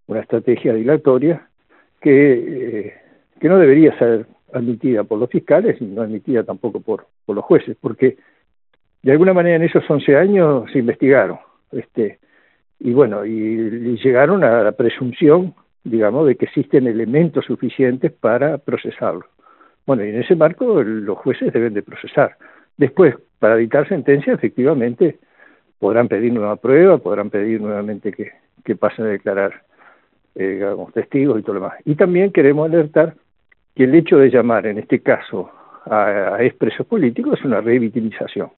una estrategia dilatoria que no debería ser admitida por los fiscales y no admitida tampoco por los jueces, porque de alguna manera en esos 11 años se investigaron, y bueno, y llegaron a la presunción, digamos, de que existen elementos suficientes para procesarlo. Bueno, y en ese marco los jueces deben de procesar. Después, para dictar sentencia, efectivamente, podrán pedir nueva prueba, podrán pedir nuevamente que pasen a declarar digamos, testigos y todo lo demás. Y también queremos alertar que el hecho de llamar, en este caso, a expresos políticos es una revictimización.